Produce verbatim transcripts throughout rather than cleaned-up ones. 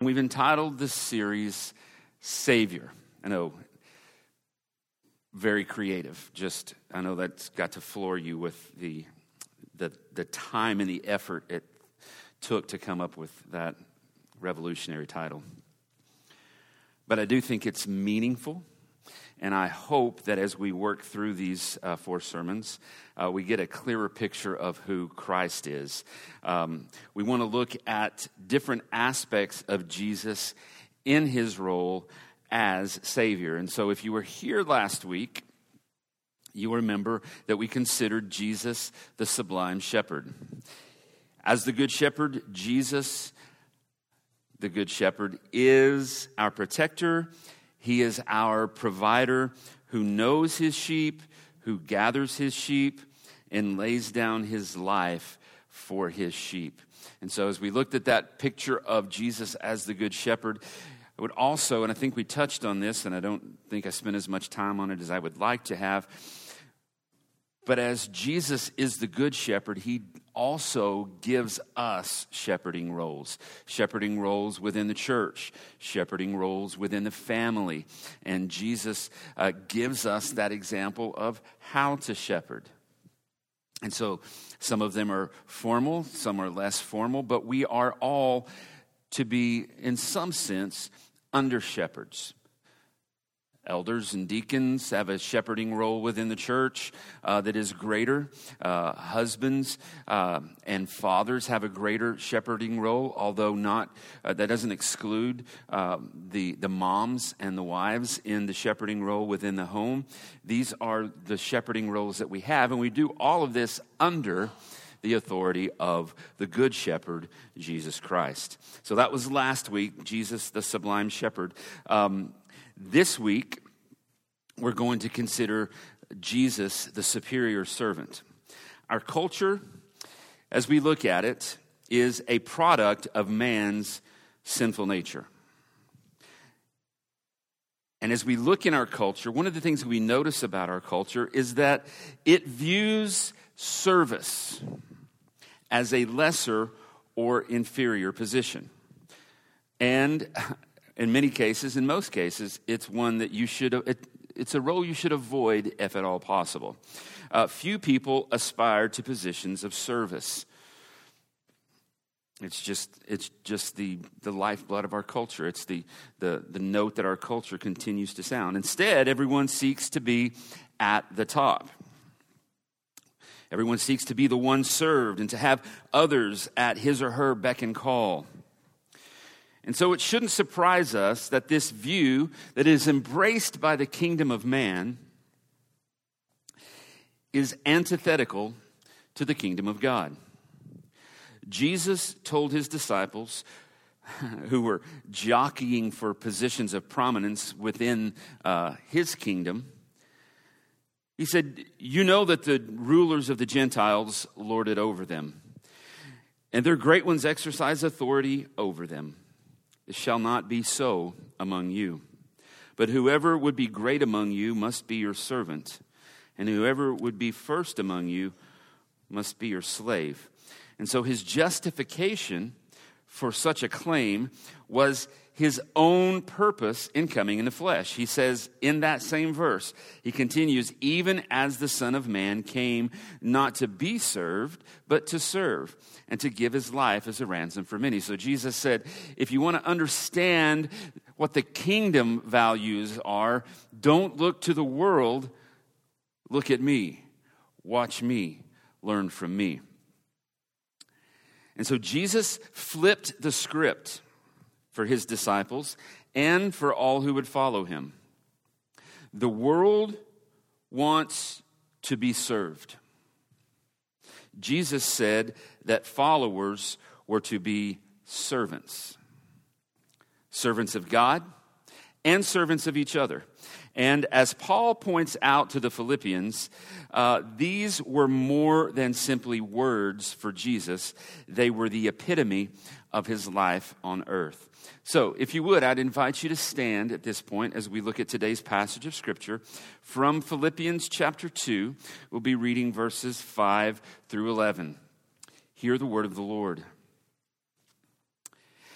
we've entitled this series, Savior. I know, very creative. Just, I know that's got to floor you with the, the, the time and the effort it took to come up with that revolutionary title. But I do think it's meaningful, and I hope that as we work through these uh, four sermons, uh, we get a clearer picture of who Christ is. Um, we want to look at different aspects of Jesus in his role as Savior. And so if you were here last week, you remember that we considered Jesus the sublime shepherd. As the good shepherd, Jesus, the good shepherd, is our protector. He is our provider who knows his sheep, who gathers his sheep, and lays down his life for his sheep. And so as we looked at that picture of Jesus as the good shepherd, I would also, and I think we touched on this, and I don't think I spent as much time on it as I would like to have, but as Jesus is the good shepherd, he also gives us shepherding roles. Shepherding roles within the church, shepherding roles within the family. And Jesus uh, gives us that example of how to shepherd. And so some of them are formal, some are less formal, but we are all to be, in some sense, under shepherds. Elders and deacons have a shepherding role within the church uh, that is greater. Uh, husbands uh, and fathers have a greater shepherding role, although not uh, that doesn't exclude uh, the the moms and the wives in the shepherding role within the home. These are the shepherding roles that we have, and we do all of this under the authority of the Good Shepherd, Jesus Christ. So that was last week, Jesus the Sublime Shepherd. Um, This week, we're going to consider Jesus, the superior servant. Our culture, as we look at it, is a product of man's sinful nature. And as we look in our culture, one of the things we notice about our culture is that it views service as a lesser or inferior position. And in many cases, in most cases, it's one that you should, it, it's a role you should avoid if at all possible. Uh, few people aspire to positions of service. It's just, it's just the, the lifeblood of our culture. It's the, the, the note that our culture continues to sound. Instead, everyone seeks to be at the top. Everyone seeks to be the one served and to have others at his or her beck and call. And so it shouldn't surprise us that this view that is embraced by the kingdom of man is antithetical to the kingdom of God. Jesus told his disciples, who were jockeying for positions of prominence within uh, his kingdom, he said, "You know that the rulers of the Gentiles lord it over them, and their great ones exercise authority over them. It shall not be so among you. But whoever would be great among you must be your servant, and whoever would be first among you must be your slave." And so his justification for such a claim was his own purpose in coming in the flesh. He says in that same verse, he continues, "Even as the Son of Man came not to be served, but to serve, and to give his life as a ransom for many." So Jesus said, if you want to understand what the kingdom values are, don't look to the world, look at me, watch me, learn from me. And so Jesus flipped the script for his disciples and for all who would follow him. The world wants to be served. Jesus said that followers were to be servants. Servants of God and servants of each other. And as Paul points out to the Philippians, uh, these were more than simply words for Jesus. They were the epitome of his life on earth. So, if you would, I'd invite you to stand at this point as we look at today's passage of Scripture from Philippians chapter two. We'll be reading verses five through eleven. Hear the word of the Lord.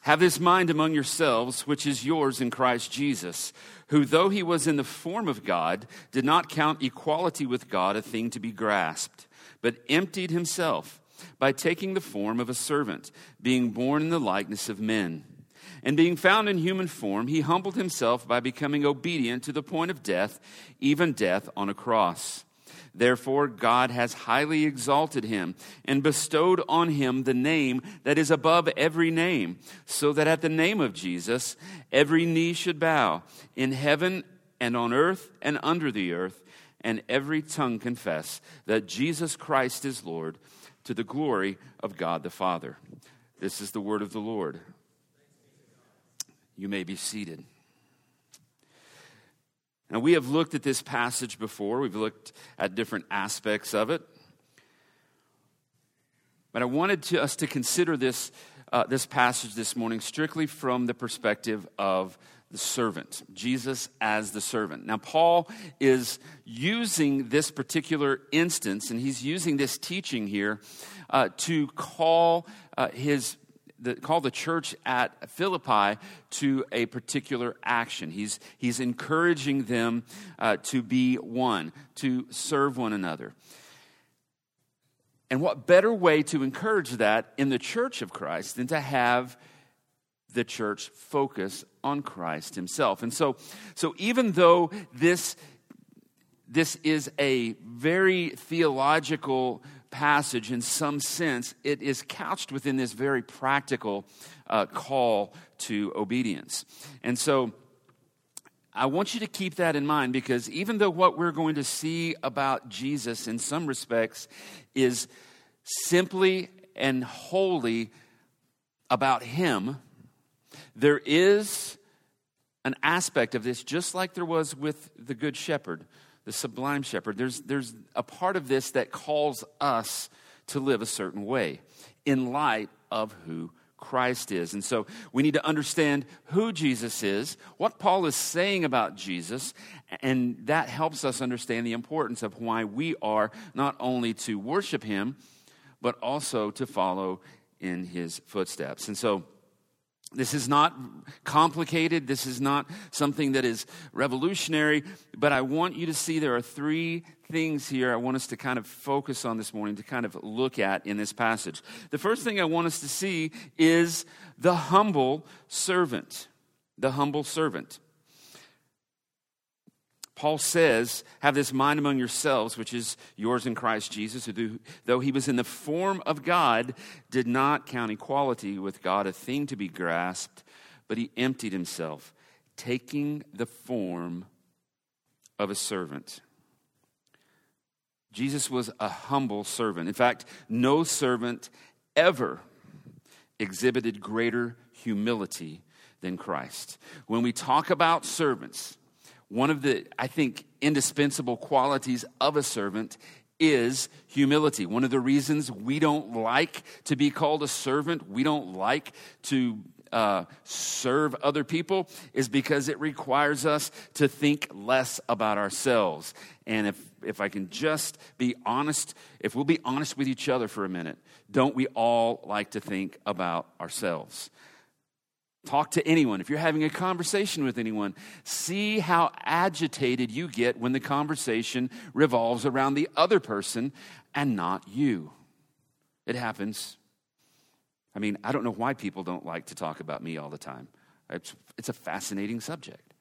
Have this mind among yourselves, which is yours in Christ Jesus, who, though he was in the form of God, did not count equality with God a thing to be grasped, but emptied himself by taking the form of a servant, being born in the likeness of men. And being found in human form, he humbled himself by becoming obedient to the point of death, even death on a cross. Therefore, God has highly exalted him and bestowed on him the name that is above every name, so that at the name of Jesus, every knee should bow in heaven and on earth and under the earth, and every tongue confess that Jesus Christ is Lord, to the glory of God the Father. This is the word of the Lord. You may be seated. Now, we have looked at this passage before. We've looked at different aspects of it. But I wanted to, us to consider this, uh, this passage this morning strictly from the perspective of the servant, Jesus as the servant. Now, Paul is using this particular instance, and he's using this teaching here uh, to call uh, his The, call the church at Philippi to a particular action. He's, he's encouraging them uh, to be one, to serve one another. And what better way to encourage that in the church of Christ than to have the church focus on Christ himself? And so, so even though this, this is a very theological passage in some sense, it is couched within this very practical uh, call to obedience. And so I want you to keep that in mind, because even though what we're going to see about Jesus in some respects is simply and wholly about him, there is an aspect of this, just like there was with the Good Shepherd, the sublime shepherd. There's, there's a part of this that calls us to live a certain way in light of who Christ is. And so we need to understand who Jesus is, what Paul is saying about Jesus, and that helps us understand the importance of why we are not only to worship him, but also to follow in his footsteps. And so this is not complicated. This is not something that is revolutionary. But I want you to see there are three things here I want us to kind of focus on this morning, to kind of look at in this passage. The first thing I want us to see is the humble servant. The humble servant. Paul says, have this mind among yourselves, which is yours in Christ Jesus, who, though he was in the form of God, did not count equality with God a thing to be grasped, but he emptied himself, taking the form of a servant. Jesus was a humble servant. In fact, no servant ever exhibited greater humility than Christ. When we talk about servants, one of the, I think, indispensable qualities of a servant is humility. One of the reasons we don't like to be called a servant, we don't like to uh, serve other people, is because it requires us to think less about ourselves. And if, if I can just be honest, if we'll be honest with each other for a minute, don't we all like to think about ourselves? Talk to anyone. If you're having a conversation with anyone, see how agitated you get when the conversation revolves around the other person and not you. It happens. I mean, I don't know why people don't like to talk about me all the time. It's, it's a fascinating subject.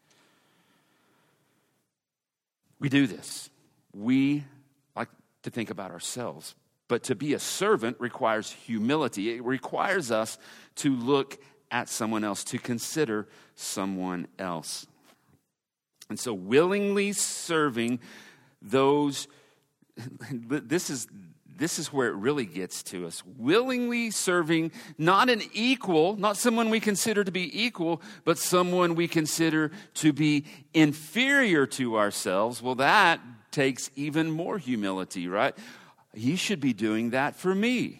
We do this. We like to think about ourselves. But to be a servant requires humility. It requires us to look at someone else, to consider someone else. And so willingly serving those, this is this is where it really gets to us. Willingly serving not an equal, not someone we consider to be equal, but someone we consider to be inferior to ourselves. Well, that takes even more humility, right? He should be doing that for me.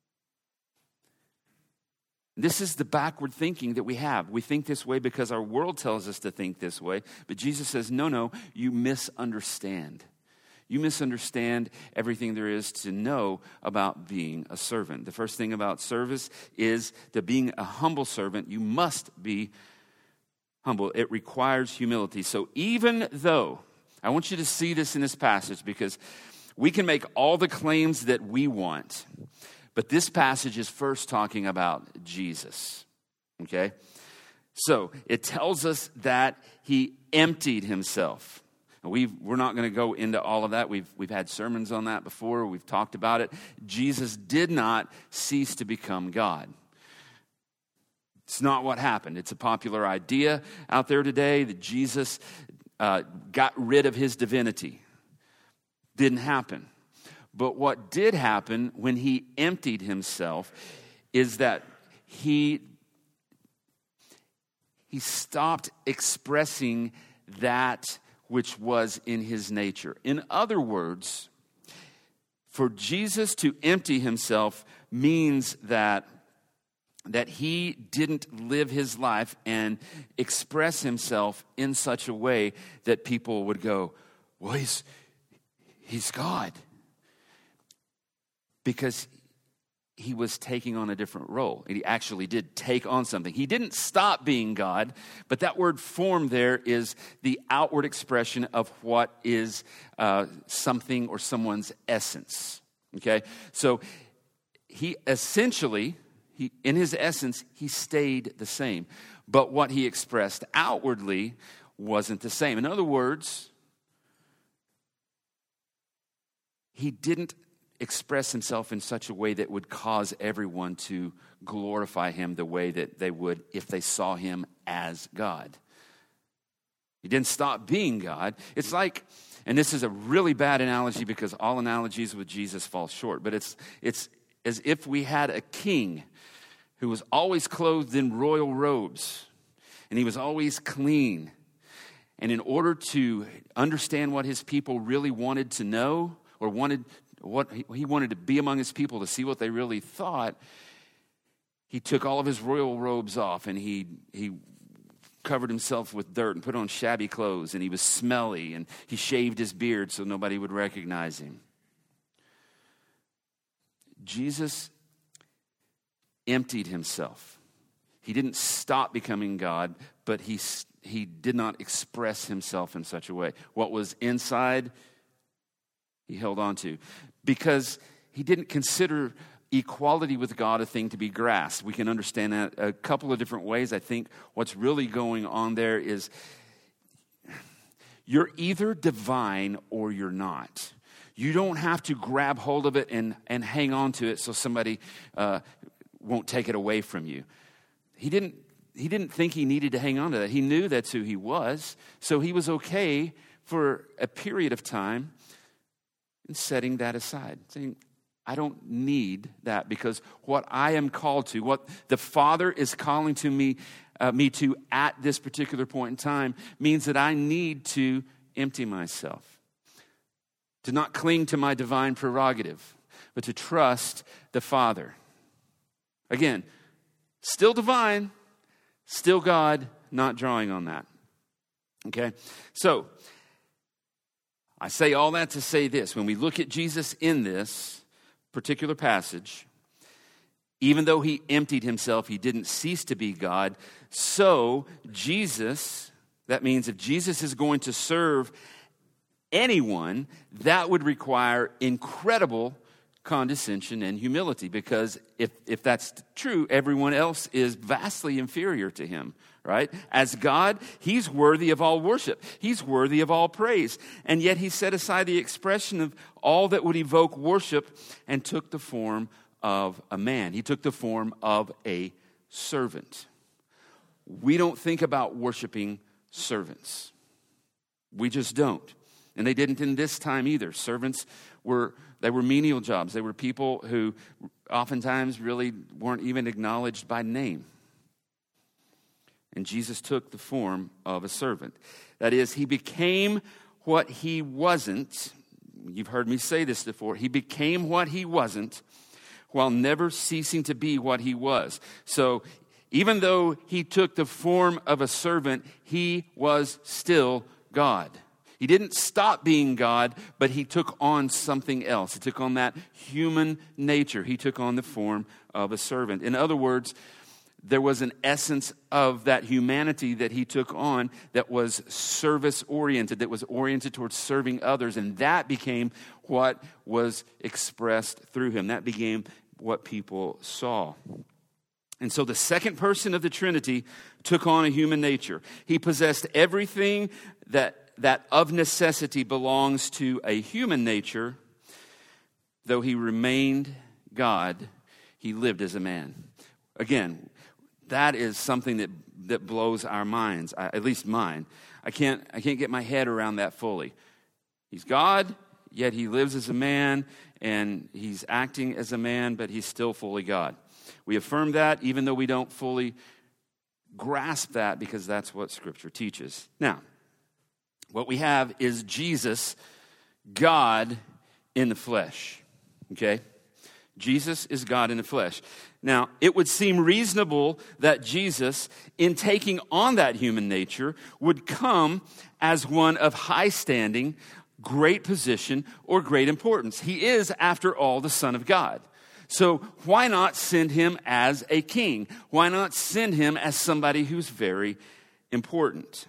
This is the backward thinking that we have. We think this way because our world tells us to think this way. But Jesus says, no, no, you misunderstand. You misunderstand everything there is to know about being a servant. The first thing about service is that being a humble servant, you must be humble. It requires humility. So even though, I want you to see this in this passage, because we can make all the claims that we want, but this passage is first talking about Jesus, okay? So it tells us that he emptied himself. We've, we're not going to go into all of that. We've, we've had sermons on that before. We've talked about it. Jesus did not cease to become God. It's not what happened. It's a popular idea out there today that Jesus uh, got rid of his divinity. Didn't happen. But what did happen when he emptied himself is that he, he stopped expressing that which was in his nature. In other words, for Jesus to empty himself means that, that he didn't live his life and express himself in such a way that people would go, well, he's, he's God. Because he was taking on a different role. And he actually did take on something. He didn't stop being God, but that word form there is the outward expression of what is uh, something or someone's essence. Okay? So he essentially, he, in his essence, he stayed the same. But what he expressed outwardly wasn't the same. In other words, he didn't express himself in such a way that would cause everyone to glorify him the way that they would if they saw him as God. He didn't stop being God. It's like, and this is a really bad analogy because all analogies with Jesus fall short, but it's it's as if we had a king who was always clothed in royal robes, and he was always clean. And in order to understand what his people really wanted to know, or wanted what he wanted to be among his people, to see what they really thought, he took all of his royal robes off and he he covered himself with dirt and put on shabby clothes, and he was smelly, and he shaved his beard so nobody would recognize him. Jesus emptied himself. He didn't stop becoming God, but he he did not express himself in such a way. What was inside, he held on to, because he didn't consider equality with God a thing to be grasped. We can understand that a couple of different ways. I think what's really going on there is you're either divine or you're not. You don't have to grab hold of it and, and hang on to it so somebody uh, won't take it away from you. He didn't, he didn't think he needed to hang on to that. He knew that's who he was, so he was okay for a period of time and setting that aside, saying, I don't need that, because what I am called to, what the Father is calling to me, uh, me to at this particular point in time, means that I need to empty myself, to not cling to my divine prerogative, but to trust the Father. Again, still divine, still God, not drawing on that. Okay? So, I say all that to say this. When we look at Jesus in this particular passage, even though he emptied himself, he didn't cease to be God. So Jesus, that means if Jesus is going to serve anyone, that would require incredible condescension and humility, because if, if that's true, everyone else is vastly inferior to him, right? As God, he's worthy of all worship. He's worthy of all praise. And yet he set aside the expression of all that would evoke worship and took the form of a man. He took the form of a servant. We don't think about worshiping servants. We just don't. And they didn't in this time either. Servants were, they were menial jobs. They were people who oftentimes really weren't even acknowledged by name. And Jesus took the form of a servant. That is, he became what he wasn't. You've heard me say this before. He became what he wasn't while never ceasing to be what he was. So even though he took the form of a servant, he was still God. He didn't stop being God, but he took on something else. He took on that human nature. He took on the form of a servant. In other words, there was an essence of that humanity that he took on that was service-oriented, that was oriented towards serving others, and that became what was expressed through him. That became what people saw. And so the second person of the Trinity took on a human nature. He possessed everything that, that of necessity belongs to a human nature. Though he remained God, he lived as a man. Again, that is something that, that blows our minds, at least mine. I can't, I can't get my head around that fully. He's God, yet he lives as a man, and he's acting as a man, but he's still fully God. We affirm that even though we don't fully grasp that, because that's what Scripture teaches. Now, what we have is Jesus, God in the flesh. Okay? Jesus is God in the flesh. Now, it would seem reasonable that Jesus, in taking on that human nature, would come as one of high standing, great position, or great importance. He is, after all, the Son of God. So why not send him as a king? Why not send him as somebody who's very important?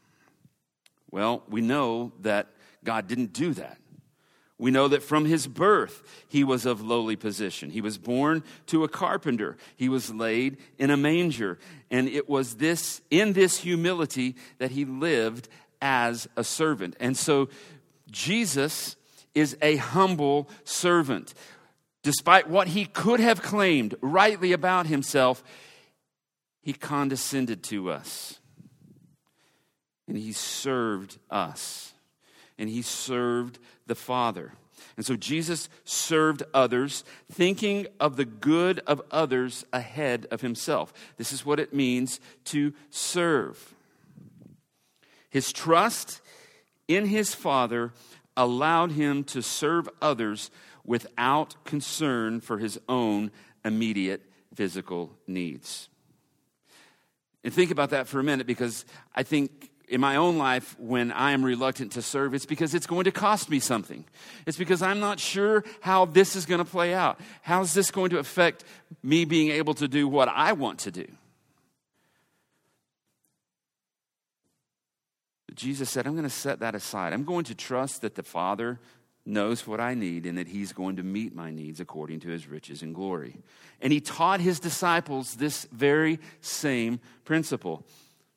Well, we know that God didn't do that. We know that from his birth, he was of lowly position. He was born to a carpenter. He was laid in a manger. And it was this, in this humility that he lived as a servant. And so Jesus is a humble servant. Despite what he could have claimed rightly about himself, he condescended to us. And he served us. And he served the Father. And so Jesus served others, thinking of the good of others ahead of himself. This is what it means to serve. His trust in his Father allowed him to serve others without concern for his own immediate physical needs. And think about that for a minute, because I think in my own life, when I am reluctant to serve, it's because it's going to cost me something. It's because I'm not sure how this is going to play out. How is this going to affect me being able to do what I want to do? But Jesus said, I'm going to set that aside. I'm going to trust that the Father knows what I need and that he's going to meet my needs according to his riches and glory. And he taught his disciples this very same principle.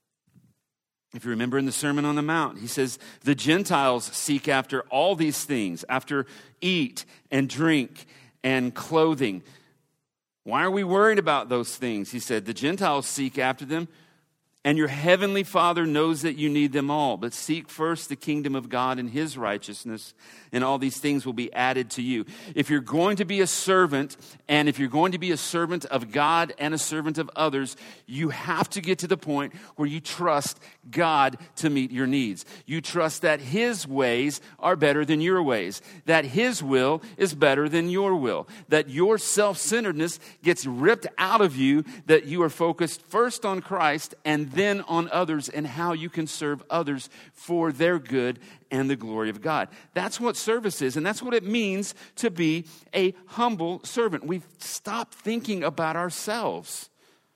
If you remember in the Sermon on the Mount, he says, the Gentiles seek after all these things, after eat and drink and clothing. Why are we worried about those things? He said, the Gentiles seek after them, and your heavenly Father knows that you need them all. But seek first the kingdom of God and his righteousness, and all these things will be added to you. If you're going to be a servant, and if you're going to be a servant of God and a servant of others, you have to get to the point where you trust God to meet your needs. You trust that his ways are better than your ways, that his will is better than your will, that your self-centeredness gets ripped out of you, that you are focused first on Christ and then on others and how you can serve others for their good and the glory of God. That's what service is, and that's what it means to be a humble servant. We've stopped thinking about ourselves.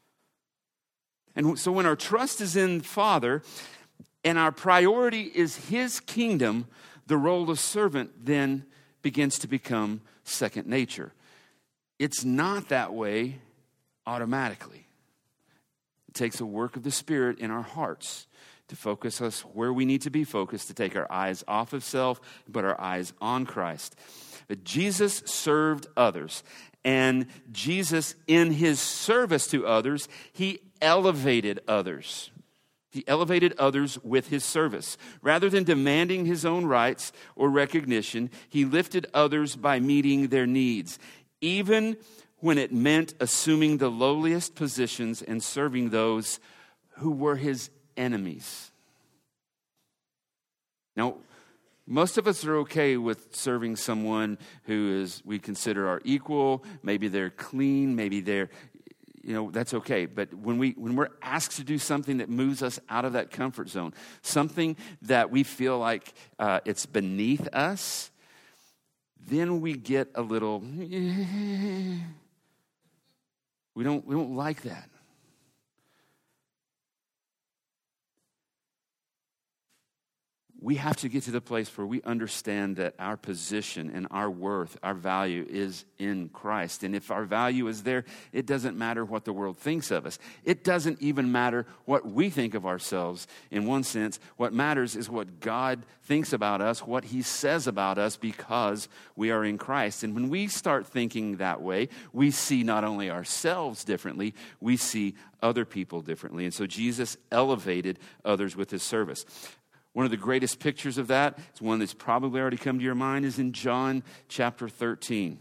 And so when our trust is in the Father and our priority is his kingdom, the role of servant then begins to become second nature. It's not that way automatically. It takes a work of the Spirit in our hearts to focus us where we need to be focused, to take our eyes off of self, but our eyes on Christ. But Jesus served others, and Jesus, in his service to others, he elevated others. He elevated others with his service. Rather than demanding his own rights or recognition, he lifted others by meeting their needs, even when it meant assuming the lowliest positions and serving those who were his enemies. Now, most of us are okay with serving someone who is we consider our equal. Maybe they're clean. Maybe they're, you know, that's okay. But when, we, when we're asked to do something that moves us out of that comfort zone, something that we feel like uh, it's beneath us, then we get a little, we don't, we don't like that. We have to get to the place where we understand that our position and our worth, our value is in Christ. And if our value is there, it doesn't matter what the world thinks of us. It doesn't even matter what we think of ourselves in one sense. What matters is what God thinks about us, what he says about us, because we are in Christ. And when we start thinking that way, we see not only ourselves differently, we see other people differently. And so Jesus elevated others with his service. One of the greatest pictures of that, it's one that's probably already come to your mind, is in John chapter thirteen.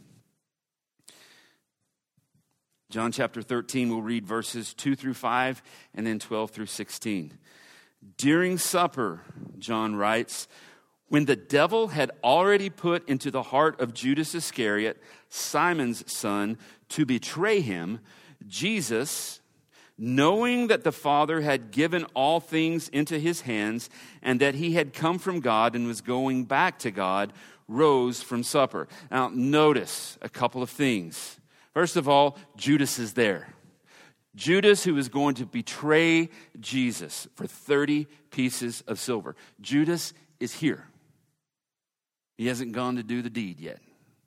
John chapter thirteen, we'll read verses two through five and then twelve through sixteen. During supper, John writes, when the devil had already put into the heart of Judas Iscariot, Simon's son, to betray him, Jesus, knowing that the Father had given all things into his hands and that he had come from God and was going back to God, rose from supper. Now, notice a couple of things. First of all, Judas is there. Judas, who is going to betray Jesus for thirty pieces of silver. Judas is here. He hasn't gone to do the deed yet.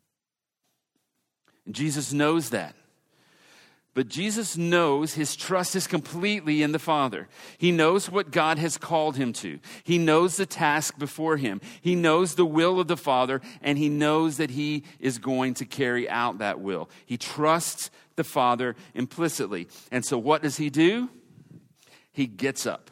And Jesus knows that. But Jesus knows his trust is completely in the Father. He knows what God has called him to. He knows the task before him. He knows the will of the Father, and he knows that he is going to carry out that will. He trusts the Father implicitly. And so what does he do? He gets up.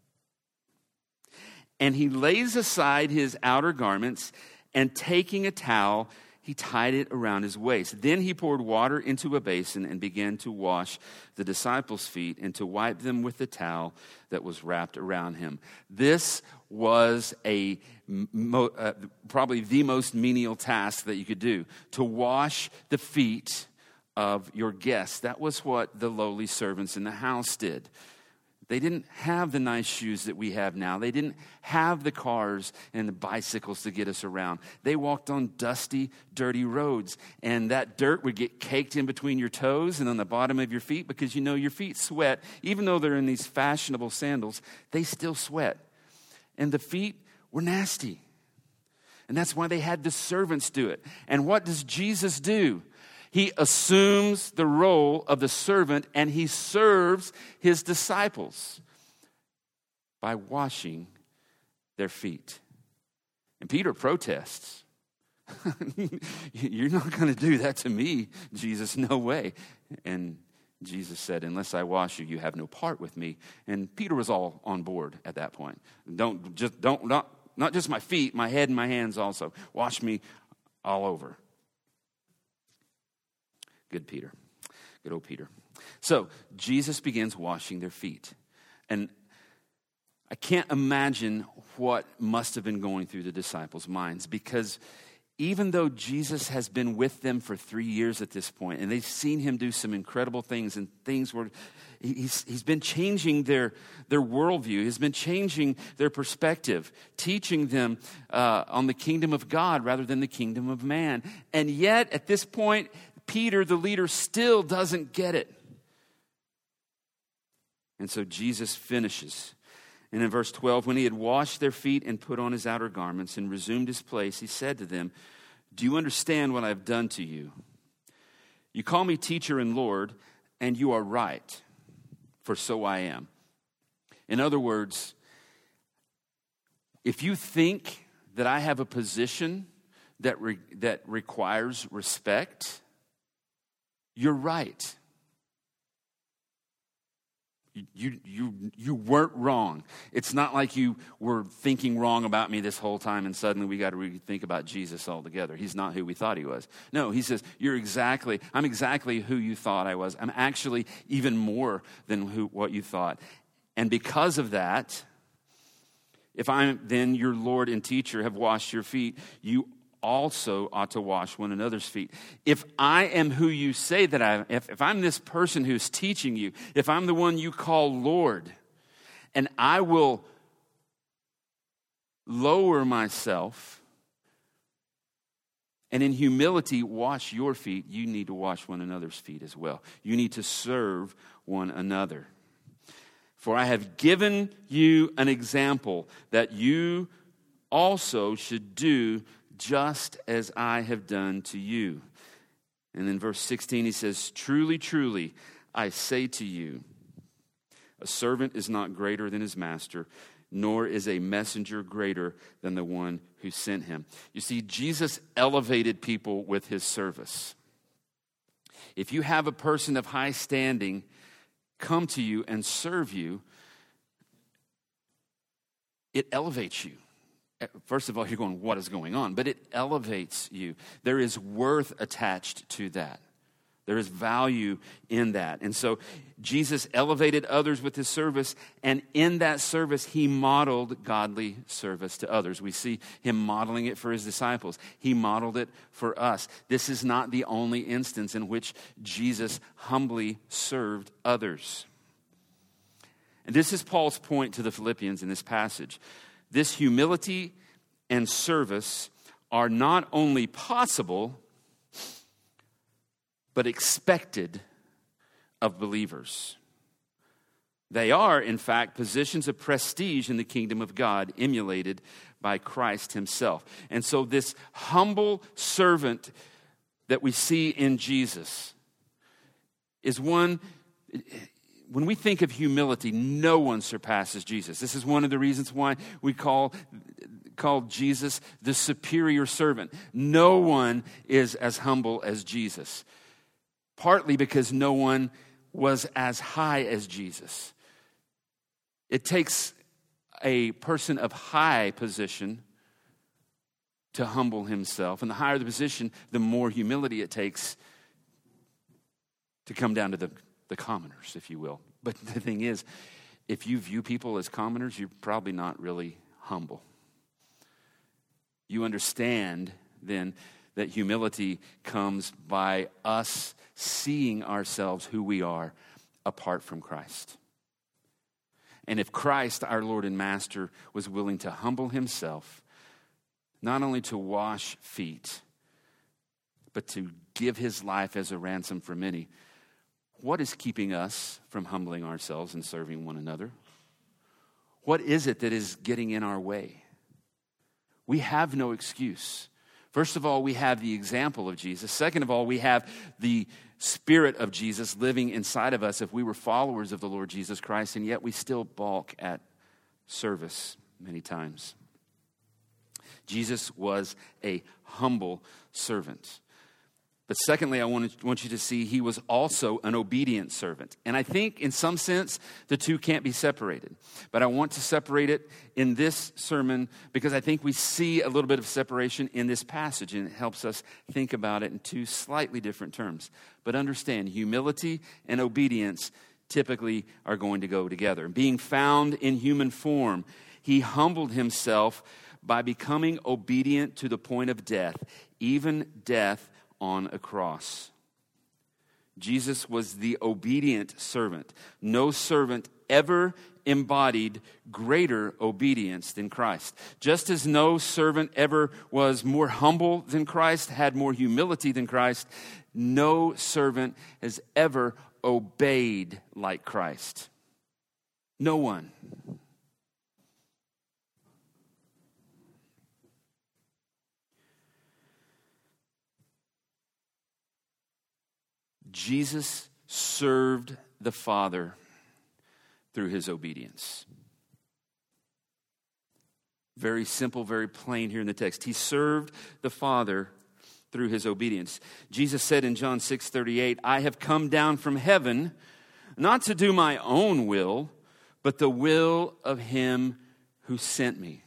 And he lays aside his outer garments, and taking a towel, he tied it around his waist. Then he poured water into a basin and began to wash the disciples' feet and to wipe them with the towel that was wrapped around him. This was a mo- uh, probably the most menial task that you could do, to wash the feet of your guests. That was what the lowly servants in the house did. They didn't have the nice shoes that we have now. They didn't have the cars and the bicycles to get us around. They walked on dusty, dirty roads. And that dirt would get caked in between your toes and on the bottom of your feet, because you know your feet sweat. Even though they're in these fashionable sandals, they still sweat. And the feet were nasty. And that's why they had the servants do it. And what does Jesus do? He assumes the role of the servant, and he serves his disciples by washing their feet. And Peter protests. You're not going to do that to me, Jesus. No way. And Jesus said, unless I wash you, you have no part with me. And Peter was all on board at that point. Don't just don't not not just my feet, my head and my hands also. Wash me all over. Good Peter. Good old Peter. So Jesus begins washing their feet. And I can't imagine what must have been going through the disciples' minds, because even though Jesus has been with them for three years at this point, and they've seen him do some incredible things, and things were, he's, he's been changing their, their worldview. He's been changing their perspective, teaching them uh, on the kingdom of God rather than the kingdom of man. And yet, at this point, Peter, the leader, still doesn't get it. And so Jesus finishes. And in verse twelve, when he had washed their feet and put on his outer garments and resumed his place, he said to them, do you understand what I have done to you? You call me teacher and Lord, and you are right, for so I am. In other words, if you think that I have a position that re- that requires respect, you're right. You, you, you, you weren't wrong. It's not like you were thinking wrong about me this whole time and suddenly we got to rethink about Jesus altogether. He's not who we thought he was. No, he says, you're exactly, I'm exactly who you thought I was. I'm actually even more than who what you thought. And because of that, if I'm then your Lord and teacher, have washed your feet, you also ought to wash one another's feet. If I am who you say that I am, if, if I'm this person who's teaching you, if I'm the one you call Lord, and I will lower myself and in humility wash your feet, you need to wash one another's feet as well. You need to serve one another. For I have given you an example that you also should do just as I have done to you. And in verse sixteen he says, truly, truly, I say to you, a servant is not greater than his master, nor is a messenger greater than the one who sent him. You see, Jesus elevated people with his service. If you have a person of high standing come to you and serve you, it elevates you. First of all, you're going, what is going on? But it elevates you. There is worth attached to that. There is value in that. And so Jesus elevated others with his service, and in that service, he modeled godly service to others. We see him modeling it for his disciples. He modeled it for us. This is not the only instance in which Jesus humbly served others. And this is Paul's point to the Philippians in this passage. This humility and service are not only possible, but expected of believers. They are, in fact, positions of prestige in the kingdom of God, emulated by Christ himself. And so this humble servant that we see in Jesus is one, when we think of humility, no one surpasses Jesus. This is one of the reasons why we call call Jesus the superior servant. No one is as humble as Jesus. Partly because no one was as high as Jesus. It takes a person of high position to humble himself. And the higher the position, the more humility it takes to come down to the, the commoners, if you will. But the thing is, if you view people as commoners, you're probably not really humble. You understand then that humility comes by us seeing ourselves who we are apart from Christ. And if Christ, our Lord and Master, was willing to humble himself, not only to wash feet, but to give his life as a ransom for many, what is keeping us from humbling ourselves and serving one another? What is it that is getting in our way? We have no excuse. First of all, we have the example of Jesus. Second of all, we have the Spirit of Jesus living inside of us if we were followers of the Lord Jesus Christ, and yet we still balk at service many times. Jesus was a humble servant. But secondly, I want, to, want you to see he was also an obedient servant. And I think in some sense, the two can't be separated. But I want to separate it in this sermon because I think we see a little bit of separation in this passage, and it helps us think about it in two slightly different terms. But understand, humility and obedience typically are going to go together. Being found in human form, he humbled himself by becoming obedient to the point of death, even death on a cross. Jesus was the obedient servant. No servant ever embodied greater obedience than Christ. Just as no servant ever was more humble than Christ, had more humility than Christ, no servant has ever obeyed like Christ. No one. Jesus served the Father through his obedience. Very simple, very plain here in the text. He served the Father through his obedience. Jesus said in John six thirty-eight, I have come down from heaven not to do my own will, but the will of him who sent me.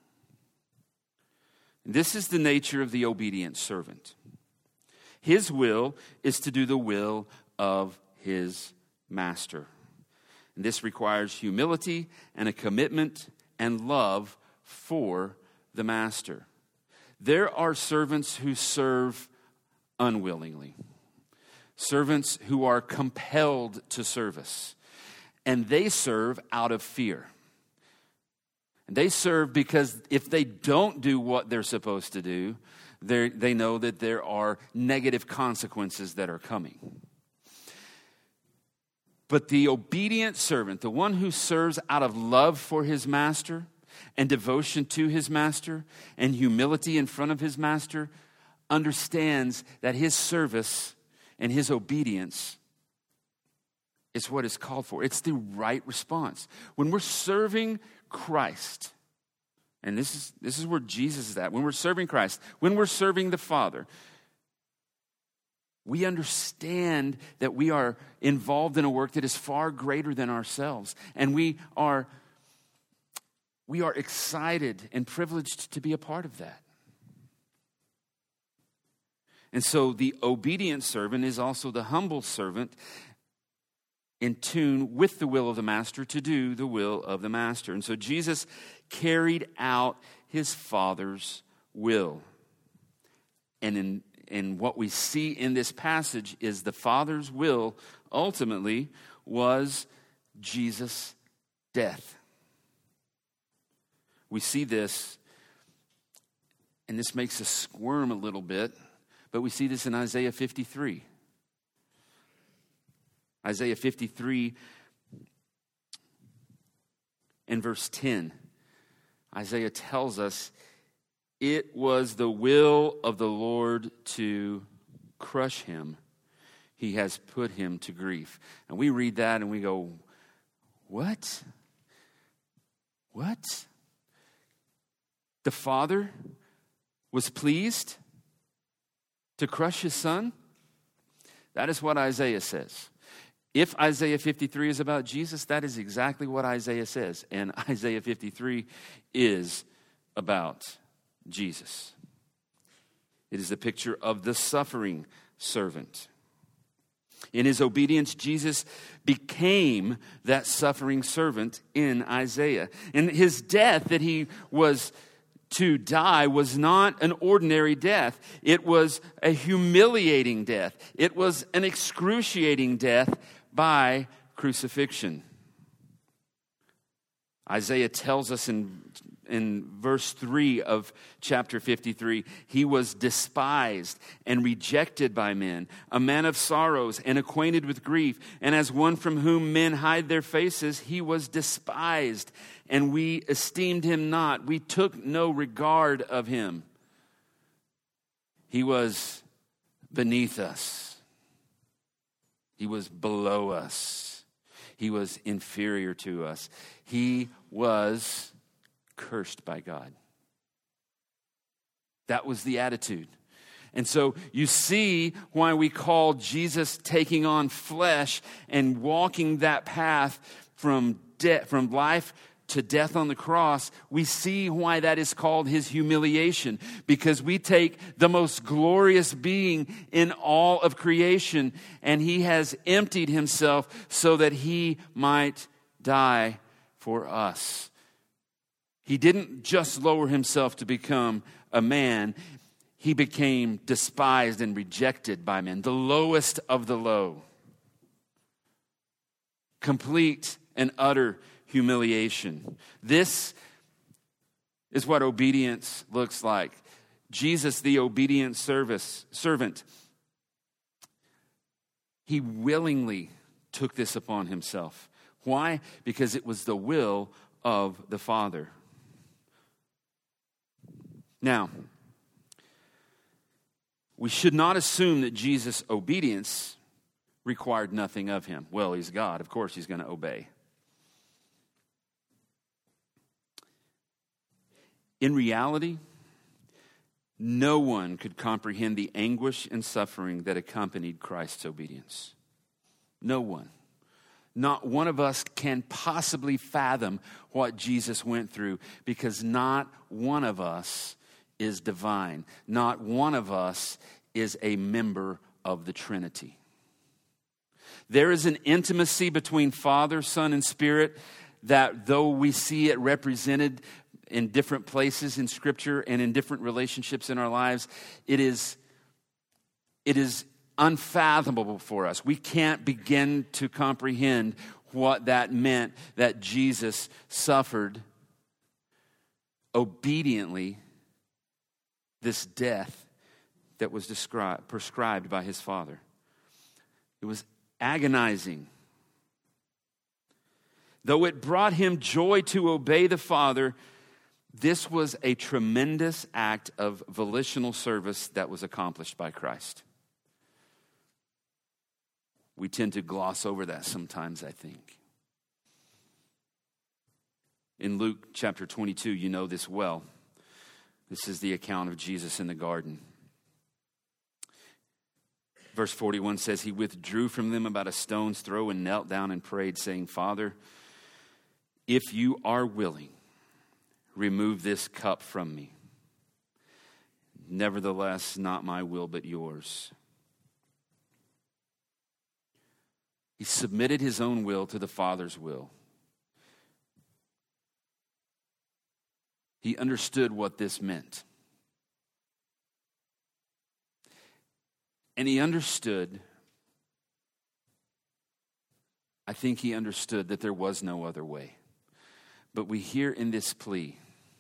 This is the nature of the obedient servant. His will is to do the will of his master. And this requires humility and a commitment and love for the master. There are servants who serve unwillingly, servants who are compelled to service, and they serve out of fear. And they serve because if they don't do what they're supposed to do, they know that there are negative consequences that are coming. But the obedient servant, the one who serves out of love for his master and devotion to his master and humility in front of his master, understands that his service and his obedience is what is called for. It's the right response. When we're serving Christ, and this is this is where Jesus is at. When we're serving Christ, when we're serving the Father, we understand that we are involved in a work that is far greater than ourselves. And we are, we are excited and privileged to be a part of that. And so the obedient servant is also the humble servant, in tune with the will of the master to do the will of the master. And so Jesus carried out his Father's will. And in, in what we see in this passage is the Father's will ultimately was Jesus' death. We see this, and this makes us squirm a little bit, but we see this in Isaiah fifty-three. Isaiah fifty-three in verse ten. Isaiah tells us, it was the will of the Lord to crush him. He has put him to grief. And we read that and we go, what? What? The Father was pleased to crush his Son? That is what Isaiah says. If Isaiah fifty-three is about Jesus, that is exactly what Isaiah says. And Isaiah fifty-three is about Jesus. It is the picture of the suffering servant. In his obedience, Jesus became that suffering servant in Isaiah. And his death that he was to die was not an ordinary death. It was a humiliating death. It was an excruciating death by crucifixion. Isaiah tells us in, in verse three of chapter fifty-three, he was despised and rejected by men, a man of sorrows and acquainted with grief, and as one from whom men hide their faces, he was despised, and we esteemed him not. We took no regard of him. He was beneath us. He was below us. He was inferior to us. He was cursed by God. That was the attitude. And so you see why we call Jesus taking on flesh and walking that path from death, from life to death on the cross. We see why that is called his humiliation, because we take the most glorious being in all of creation and he has emptied himself so that he might die for us. He didn't just lower himself to become a man. He became despised and rejected by men, the lowest of the low. Complete and utter humiliation. This is what obedience looks like. Jesus, the obedient service servant, he willingly took this upon himself. Why? Because it was the will of the Father. Now, we should not assume that Jesus' obedience required nothing of him. Well, he's God. Of course he's going to obey. In reality, no one could comprehend the anguish and suffering that accompanied Christ's obedience. No one. Not one of us can possibly fathom what Jesus went through, because not one of us is divine. Not one of us is a member of the Trinity. There is an intimacy between Father, Son, and Spirit that, though we see it represented in different places in Scripture and in different relationships in our lives, it is, it is unfathomable for us. We can't begin to comprehend what that meant, that Jesus suffered obediently this death that was described, prescribed by his Father. It was agonizing. Though it brought him joy to obey the Father, this was a tremendous act of volitional service that was accomplished by Christ. We tend to gloss over that sometimes, I think. In Luke chapter twenty-two, you know this well. This is the account of Jesus in the garden. Verse forty-one says, he withdrew from them about a stone's throw and knelt down and prayed, saying, Father, if you are willing, remove this cup from me. Nevertheless, not my will, but yours. He submitted his own will to the Father's will. He understood what this meant. And he understood, I think he understood that there was no other way. But we hear in this plea,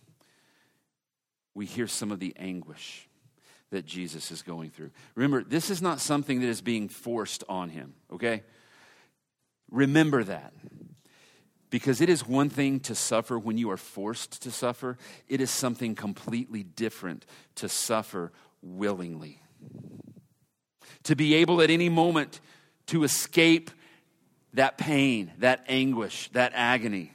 we hear some of the anguish that Jesus is going through. Remember, this is not something that is being forced on him, okay? Remember that. Because it is one thing to suffer when you are forced to suffer. It is something completely different to suffer willingly. To be able at any moment to escape that pain, that anguish, that agony.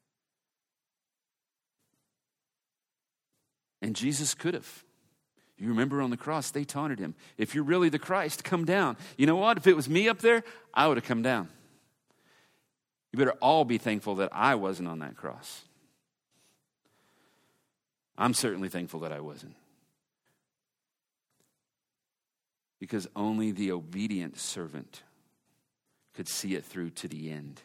And Jesus could have. You remember on the cross, they taunted him. If you're really the Christ, come down. You know what? If it was me up there, I would have come down. You better all be thankful that I wasn't on that cross. I'm certainly thankful that I wasn't. Because only the obedient servant could see it through to the end.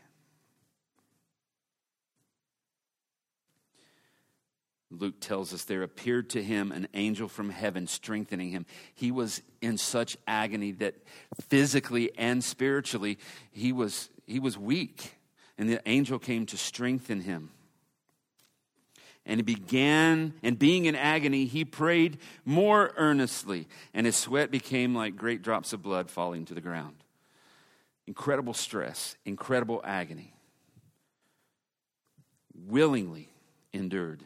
Luke tells us there appeared to him an angel from heaven strengthening him. He was in such agony that physically and spiritually he was, he was weak. And the angel came to strengthen him. And he began, and being in agony, he prayed more earnestly. And his sweat became like great drops of blood falling to the ground. Incredible stress, incredible agony. Willingly endured.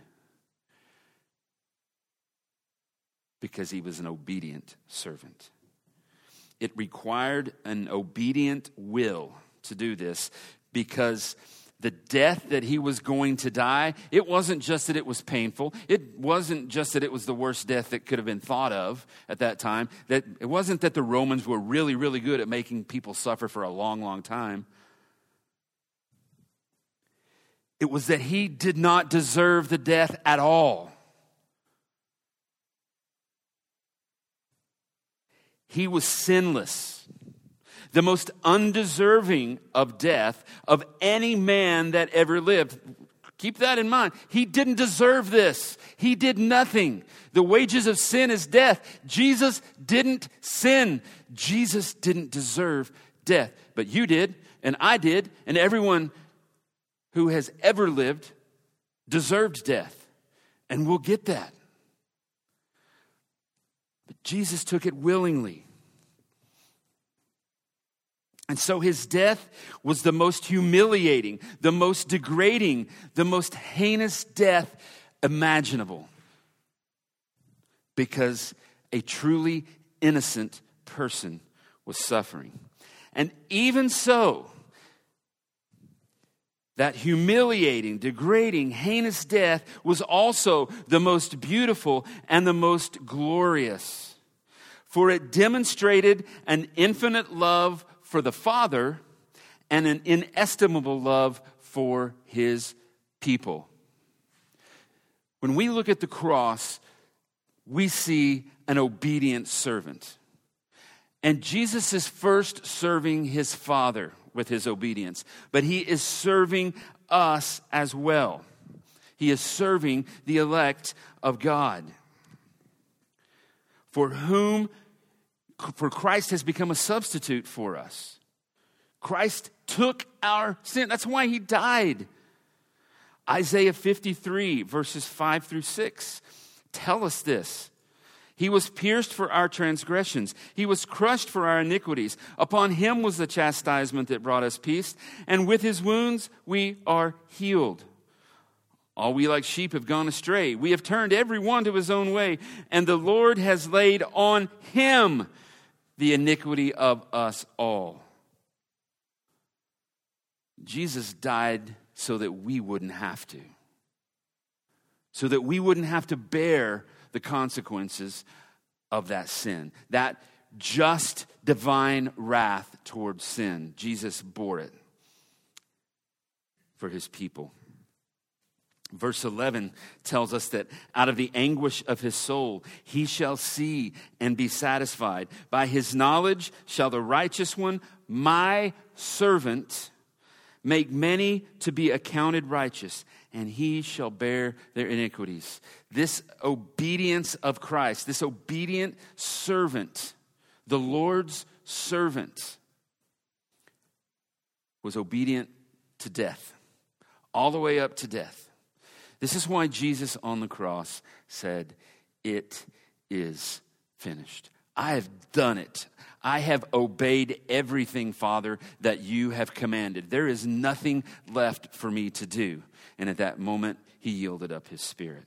Because he was an obedient servant. It required an obedient will to do this. Because the death that he was going to die, it wasn't just that it was painful. It wasn't just that it was the worst death that could have been thought of at that time. That it wasn't that the Romans were really, really good at making people suffer for a long, long time. It was that he did not deserve the death at all. He was sinless. The most undeserving of death of any man that ever lived. Keep that in mind. He didn't deserve this. He did nothing. The wages of sin is death. Jesus didn't sin. Jesus didn't deserve death. But you did, and I did, and everyone who has ever lived deserved death. And we'll get that. But Jesus took it willingly. And so his death was the most humiliating, the most degrading, the most heinous death imaginable. Because a truly innocent person was suffering. And even so, that humiliating, degrading, heinous death was also the most beautiful and the most glorious. For it demonstrated an infinite love for the Father and an inestimable love for his people. When we look at the cross, we see an obedient servant. And Jesus is first serving his Father with his obedience, but he is serving us as well. He is serving the elect of God, for whom, for Christ has become a substitute for us. Christ took our sin. That's why he died. Isaiah fifty-three, verses five through six, tell us this. He was pierced for our transgressions. He was crushed for our iniquities. Upon him was the chastisement that brought us peace, and with his wounds we are healed. All we like sheep have gone astray. We have turned every one to his own way, and the Lord has laid on him the iniquity of us all. Jesus died so that we wouldn't have to. So that we wouldn't have to bear the consequences of that sin. That just divine wrath towards sin. Jesus bore it for his people. Verse eleven tells us that out of the anguish of his soul, he shall see and be satisfied. By his knowledge shall the righteous one, my servant, make many to be accounted righteous, and he shall bear their iniquities. This obedience of Christ, this obedient servant, the Lord's servant, was obedient to death, all the way up to death. This is why Jesus on the cross said, "It is finished. I have done it. I have obeyed everything, Father, that you have commanded. There is nothing left for me to do." And at that moment, he yielded up his spirit.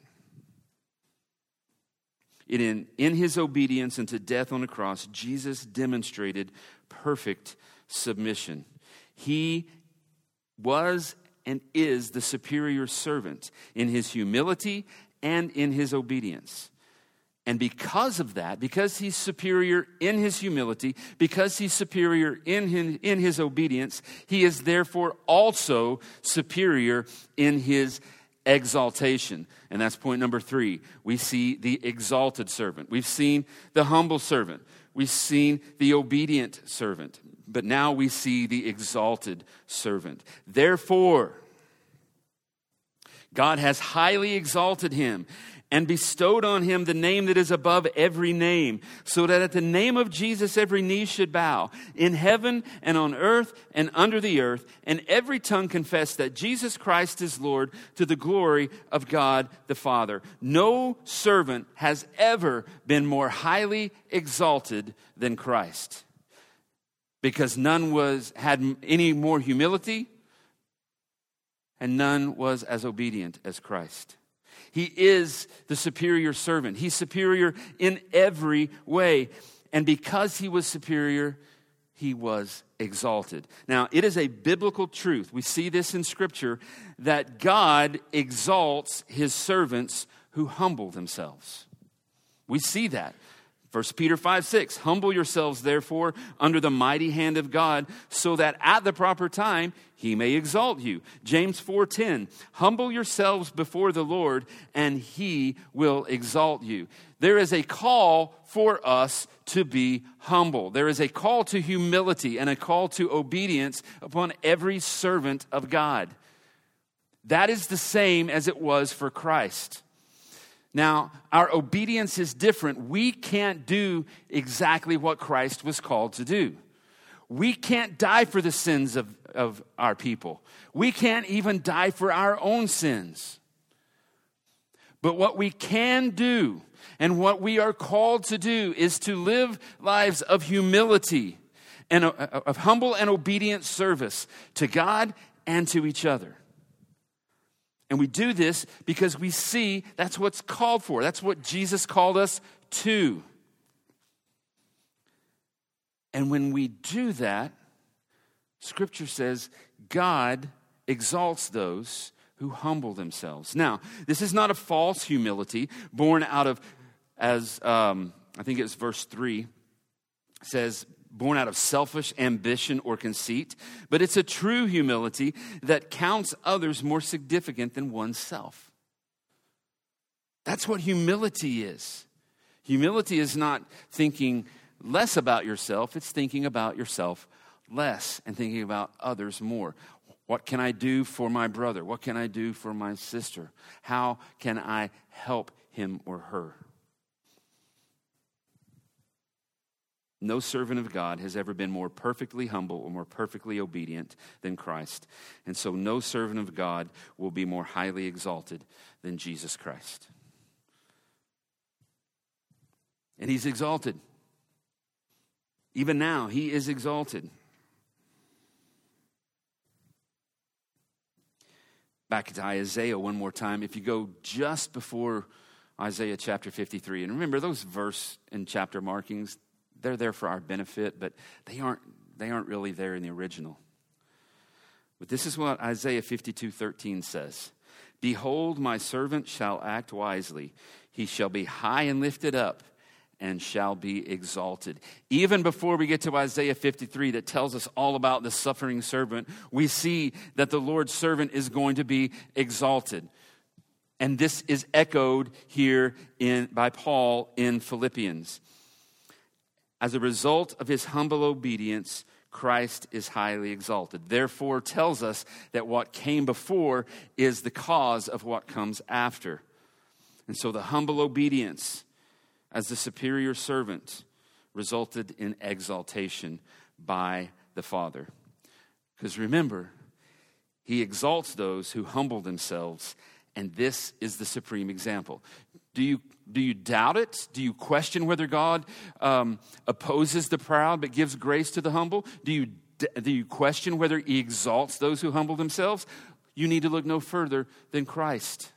In, in his obedience unto death on the cross, Jesus demonstrated perfect submission. He was and is the superior servant in his humility and in his obedience. And because of that, because he's superior in his humility, because he's superior in his, in his obedience, he is therefore also superior in his exaltation. And that's point number three. We see the exalted servant. We've seen the humble servant. We've seen the obedient servant. But now we see the exalted servant. Therefore, God has highly exalted him and bestowed on him the name that is above every name, so that at the name of Jesus every knee should bow, in heaven and on earth and under the earth, and every tongue confess that Jesus Christ is Lord, to the glory of God the Father. No servant has ever been more highly exalted than Christ, because none was had any more humility, and none was as obedient as Christ. He is the superior servant. He's superior in every way. And because he was superior, he was exalted. Now, it is a biblical truth. We see this in Scripture, that God exalts his servants who humble themselves. We see that. First Peter five six, humble yourselves, therefore, under the mighty hand of God, so that at the proper time he may exalt you. James four ten, humble yourselves before the Lord, and he will exalt you. There is a call for us to be humble. There is a call to humility and a call to obedience upon every servant of God. That is the same as it was for Christ. Now, our obedience is different. We can't do exactly what Christ was called to do. We can't die for the sins of, of our people. We can't even die for our own sins. But what we can do and what we are called to do is to live lives of humility and of humble and obedient service to God and to each other. And we do this because we see that's what's called for. That's what Jesus called us to. And when we do that, Scripture says God exalts those who humble themselves. Now, this is not a false humility born out of, as um, I think it's verse three, says, born out of selfish ambition or conceit, but it's a true humility that counts others more significant than oneself. That's what humility is. Humility is not thinking less about yourself, it's thinking about yourself less and thinking about others more. What can I do for my brother? What can I do for my sister? How can I help him or her? No servant of God has ever been more perfectly humble or more perfectly obedient than Christ. And so no servant of God will be more highly exalted than Jesus Christ. And he's exalted. Even now, he is exalted. Back to Isaiah one more time. If you go just before Isaiah chapter fifty-three, and remember those verse and chapter markings, they're there for our benefit, but they aren't, they aren't really there in the original. But this is what Isaiah fifty-two thirteen says. Behold, my servant shall act wisely. He shall be high and lifted up and shall be exalted. Even before we get to Isaiah fifty-three that tells us all about the suffering servant, we see that the Lord's servant is going to be exalted. And this is echoed here in by Paul in Philippians. As a result of his humble obedience, Christ is highly exalted. Therefore tells us that what came before is the cause of what comes after. And so the humble obedience as the superior servant resulted in exaltation by the Father. Because remember, he exalts those who humble themselves, and this is the supreme example. Do you do you doubt it? Do you question whether God um, opposes the proud but gives grace to the humble? Do you do you question whether he exalts those who humble themselves? You need to look no further than Christ.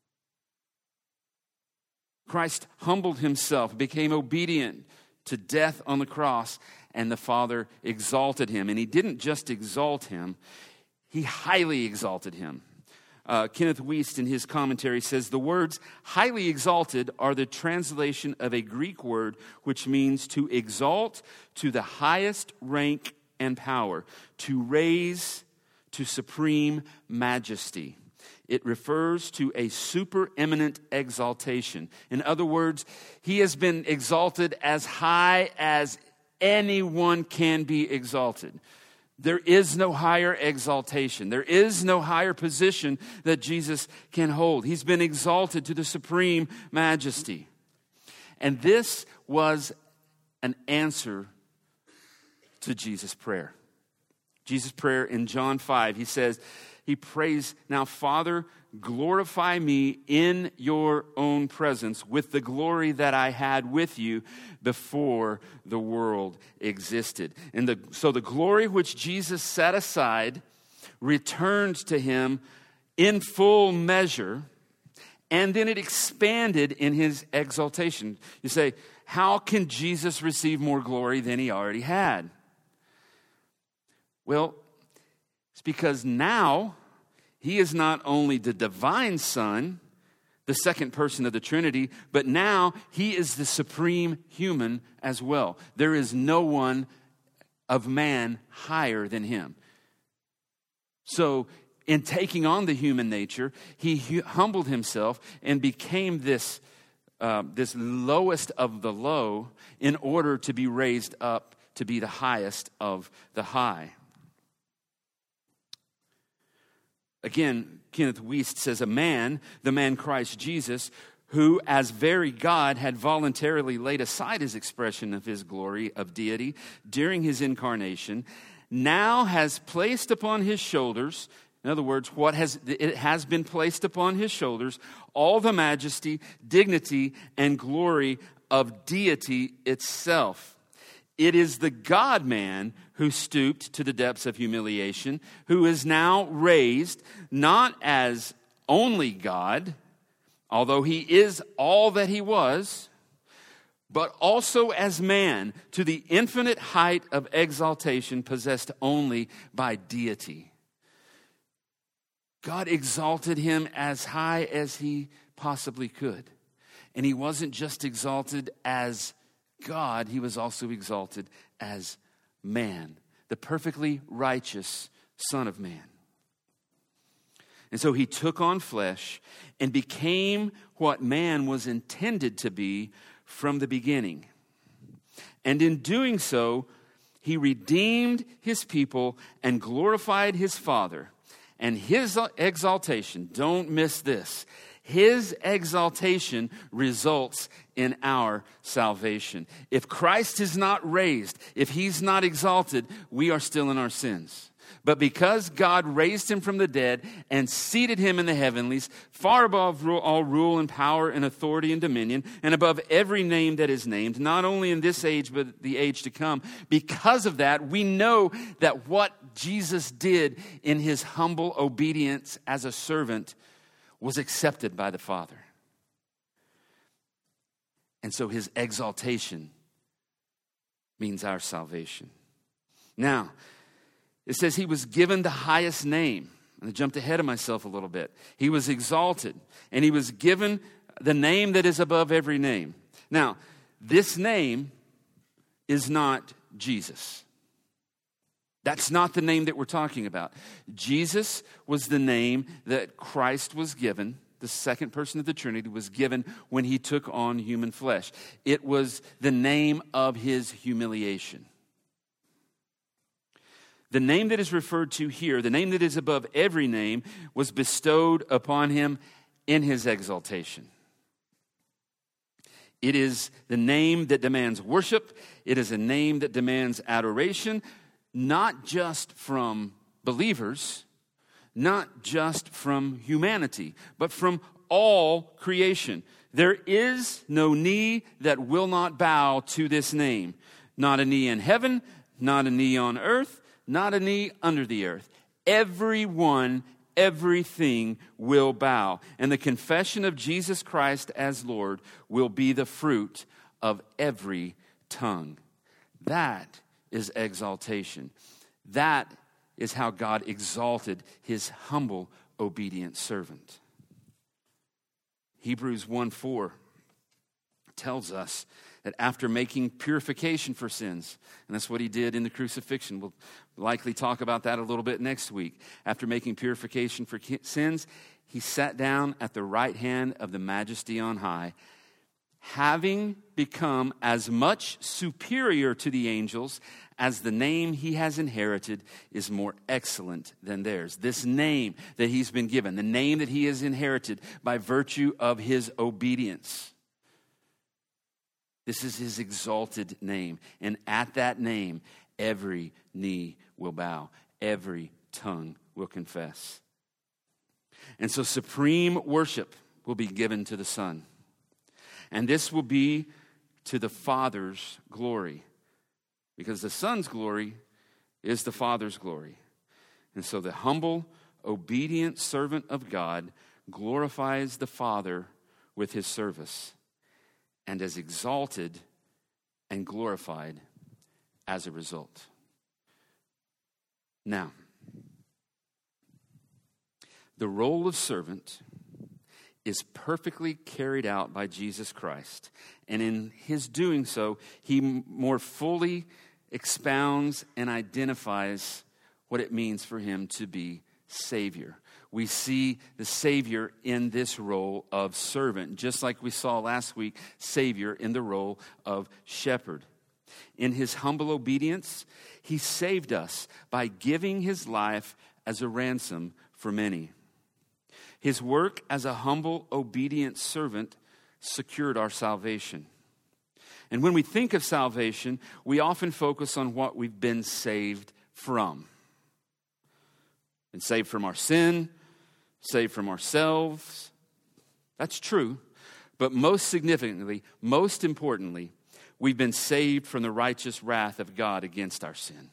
Christ humbled himself, became obedient to death on the cross, and the Father exalted him. And he didn't just exalt him, he highly exalted him. Uh, Kenneth Wuest in his commentary says, the words highly exalted are the translation of a Greek word which means to exalt to the highest rank and power, to raise to supreme majesty. It refers to a supereminent exaltation. In other words, he has been exalted as high as anyone can be exalted. There is no higher exaltation. There is no higher position that Jesus can hold. He's been exalted to the supreme majesty. And this was an answer to Jesus' prayer. Jesus' prayer in John five, he says, he prays, now, Father, glorify me in your own presence with the glory that I had with you before the world existed. And the, so the glory which Jesus set aside returned to him in full measure, and then it expanded in his exaltation. You say, how can Jesus receive more glory than he already had? Well, it's because now he is not only the divine Son, the second person of the Trinity, but now he is the supreme human as well. There is no one of man higher than him. So in taking on the human nature, he humbled himself and became this, uh, this lowest of the low in order to be raised up to be the highest of the high. Again, Kenneth Wuest says, a man, the man Christ Jesus, who as very God had voluntarily laid aside his expression of his glory of deity during his incarnation, now has placed upon his shoulders, in other words, what has it has been placed upon his shoulders, all the majesty, dignity, and glory of deity itself. It is the God-man who stooped to the depths of humiliation, who is now raised not as only God, although he is all that he was, but also as man to the infinite height of exaltation possessed only by deity. God exalted him as high as he possibly could. And he wasn't just exalted as God, he was also exalted as man, the perfectly righteous Son of Man. And so he took on flesh and became what man was intended to be from the beginning. And in doing so, he redeemed his people and glorified his Father. And his exaltation, don't miss this, his exaltation results in our salvation. If Christ is not raised, if he's not exalted, we are still in our sins. But because God raised him from the dead and seated him in the heavenlies, far above all rule and power and authority and dominion, and above every name that is named, not only in this age but the age to come, because of that, we know that what Jesus did in his humble obedience as a servant was accepted by the Father. And so his exaltation means our salvation. Now, it says he was given the highest name. And I jumped ahead of myself a little bit. He was exalted, and he was given the name that is above every name. Now, this name is not Jesus. That's not the name that we're talking about. Jesus was the name that Christ was given, the second person of the Trinity was given when he took on human flesh. It was the name of his humiliation. The name that is referred to here, the name that is above every name, was bestowed upon him in his exaltation. It is the name that demands worship. It is a name that demands adoration, not just from believers, not just from humanity, but from all creation. There is no knee that will not bow to this name. Not a knee in heaven, not a knee on earth, not a knee under the earth. Everyone, everything will bow. And the confession of Jesus Christ as Lord will be the fruit of every tongue. That is exaltation. That is how God exalted his humble, obedient servant. Hebrews one four tells us that after making purification for sins, and that's what he did in the crucifixion. We'll likely talk about that a little bit next week. After making purification for sins, he sat down at the right hand of the Majesty on high, having become as much superior to the angels as the name he has inherited is more excellent than theirs. This name that he's been given, the name that he has inherited by virtue of his obedience. This is his exalted name. And at that name, every knee will bow. Every tongue will confess. And so supreme worship will be given to the Son. And this will be to the Father's glory. Because the Son's glory is the Father's glory. And so the humble, obedient servant of God glorifies the Father with his service, and is exalted and glorified as a result. Now, the role of servant is perfectly carried out by Jesus Christ. And in his doing so, he more fully expounds and identifies what it means for him to be Savior. We see the Savior in this role of servant, just like we saw last week, Savior in the role of shepherd. In his humble obedience, he saved us by giving his life as a ransom for many. His work as a humble, obedient servant secured our salvation. And when we think of salvation, we often focus on what we've been saved from. Been saved from our sin, saved from ourselves. That's true. But most significantly, most importantly, we've been saved from the righteous wrath of God against our sin.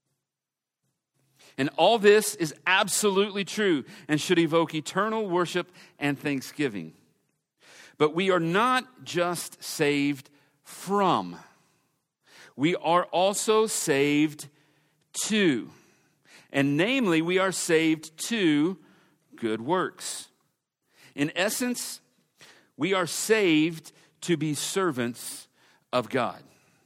And all this is absolutely true and should evoke eternal worship and thanksgiving. But we are not just saved from. We are also saved to. And namely, we are saved to good works. In essence, we are saved to be servants of God.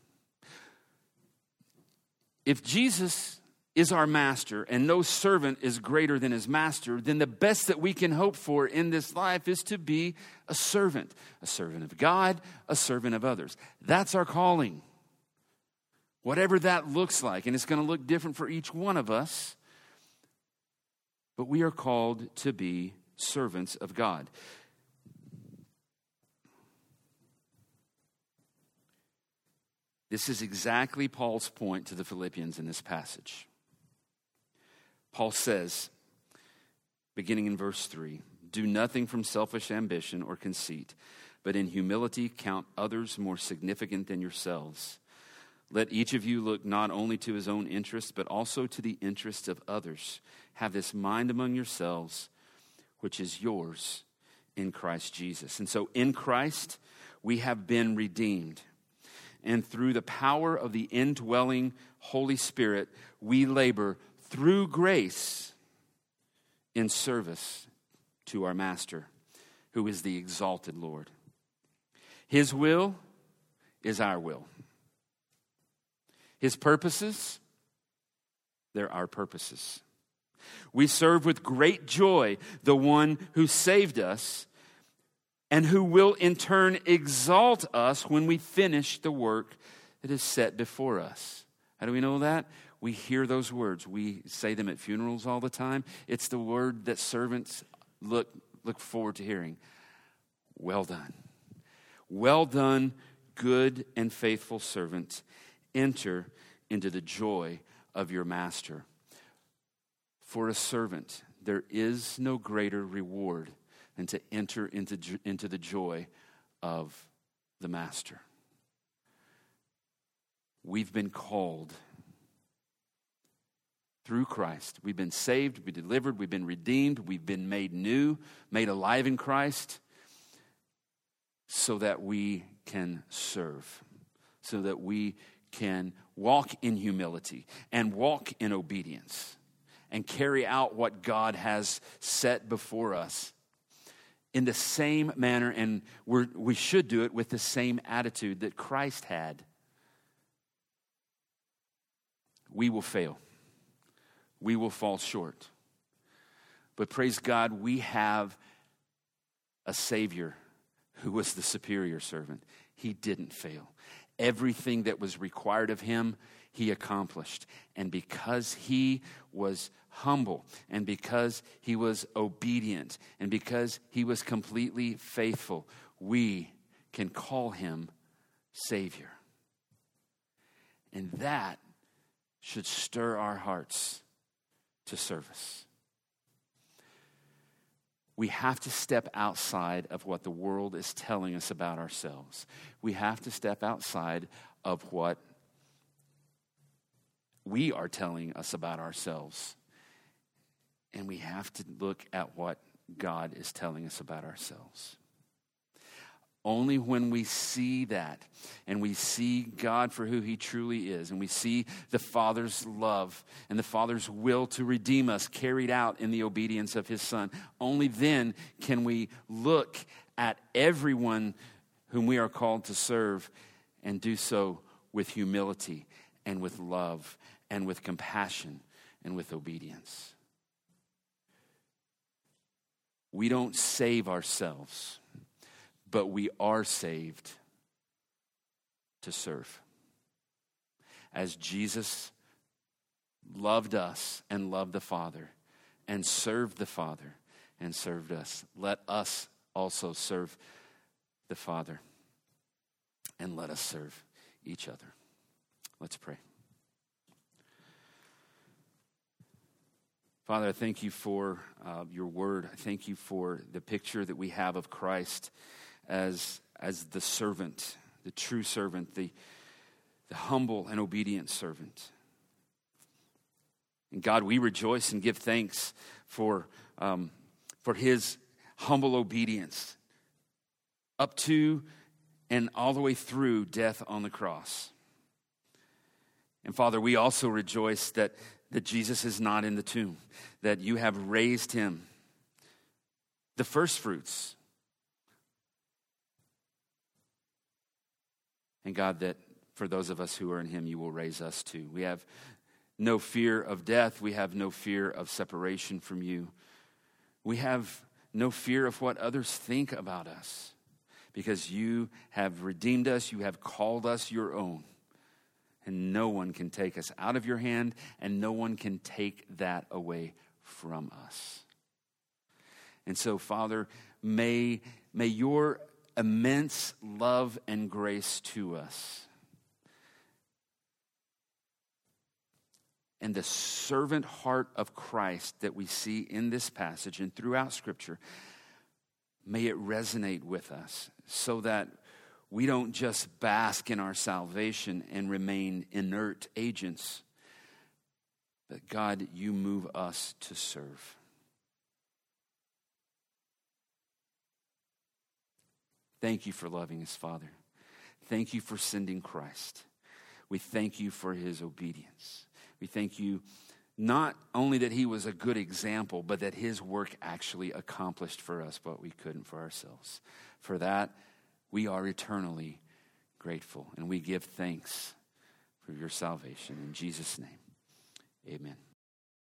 If Jesus is our master and no servant is greater than his master, then the best that we can hope for in this life is to be a servant. A servant of God, a servant of others. That's our calling. Whatever that looks like, and it's going to look different for each one of us. but we are called to be servants of God. This is exactly Paul's point to the Philippians in this passage. Paul says, beginning in verse three, "Do nothing from selfish ambition or conceit, but in humility count others more significant than yourselves. Let each of you look not only to his own interests, but also to the interests of others. Have this mind among yourselves, which is yours in Christ Jesus." And so in Christ, we have been redeemed. And through the power of the indwelling Holy Spirit, we labor through grace in service to our Master, who is the exalted Lord. His will is our will. His purposes, they're our purposes. We serve with great joy the one who saved us and who will in turn exalt us when we finish the work that is set before us. How do we know that? We hear those words. We say them at funerals all the time. It's the word that servants look, look forward to hearing. Well done. Well done, good and faithful servant. Enter into the joy of your master. For a servant, there is no greater reward than to enter into, into the joy of the master. We've been called through Christ. We've been saved, we've been delivered, we've been redeemed, we've been made new, made alive in Christ, so that we can serve, so that we can walk in humility and walk in obedience and carry out what God has set before us in the same manner, and we're, we should do it with the same attitude that Christ had. We will fail. We will fall short. But praise God, we have a Savior who was the superior servant. He didn't fail. Everything that was required of him, he accomplished. And because he was humble, and because he was obedient, and because he was completely faithful, we can call him Savior. And that should stir our hearts to service. We have to step outside of what the world is telling us about ourselves. We have to step outside of what we are telling us about ourselves. And we have to look at what God is telling us about ourselves. Only when we see that, and we see God for who he truly is, and we see the Father's love and the Father's will to redeem us carried out in the obedience of his Son, only then can we look at everyone whom we are called to serve and do so with humility and with love and with compassion and with obedience. We don't save ourselves, but we are saved to serve. As Jesus loved us and loved the Father and served the Father and served us, let us also serve the Father and let us serve each other. Let's pray. Father, I thank you for uh, your word. I thank you for the picture that we have of Christ as, as the servant, the true servant, the, the humble and obedient servant. And God, we rejoice and give thanks for, um, for his humble obedience up to and all the way through death on the cross. And Father, we also rejoice that that Jesus is not in the tomb, that you have raised him, the first fruits. And God, that for those of us who are in him, you will raise us too. We have no fear of death. We have no fear of separation from you. We have no fear of what others think about us, because you have redeemed us. You have called us your own. And no one can take us out of your hand, and no one can take that away from us. And so, Father, may, may your immense love and grace to us and the servant heart of Christ that we see in this passage and throughout Scripture, may it resonate with us so that we don't just bask in our salvation and remain inert agents, but God, you move us to serve. Thank you for loving us, Father. Thank you for sending Christ. We thank you for his obedience. We thank you not only that he was a good example, but that his work actually accomplished for us what we couldn't for ourselves. For that, we are eternally grateful, and we give thanks for your salvation. In Jesus' name, amen.